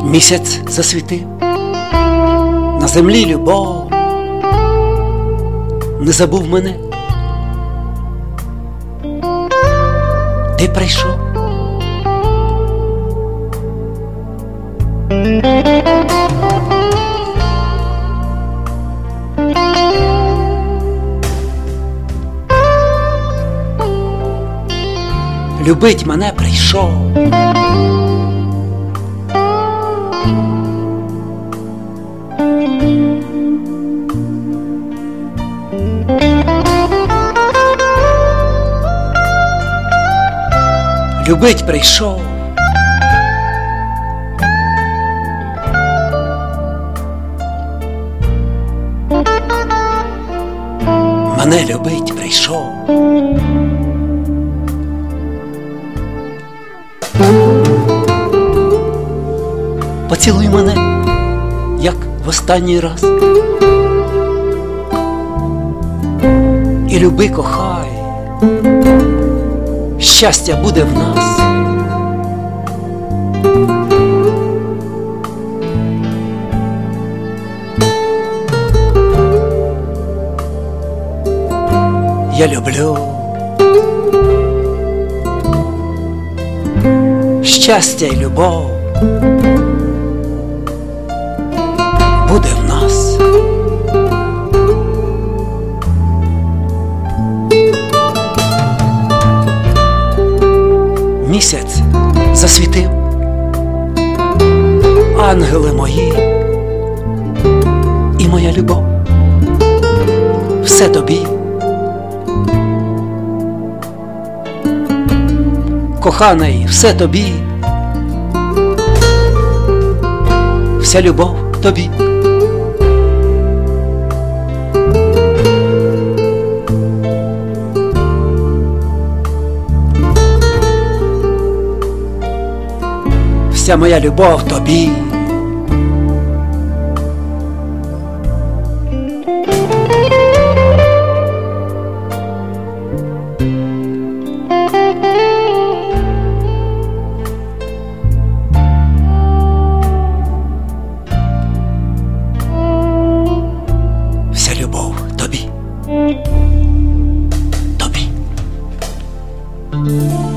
Місяць засвітив, на землі любов, не забув мене. Ти прийшов. Любить мене прийшов. Любить прийшов. Мене любить прийшов. Поцілуй мене, як в останній раз, і люби, кохай, щастя буде в нас. Я люблю щастя й любов буде в нас. Місяць засвітив, ангели мої і моя любов, все тобі. Коханий, все тобі, вся любов тобі. Вся моя любов тобі. Вся любов тобі. Тобі.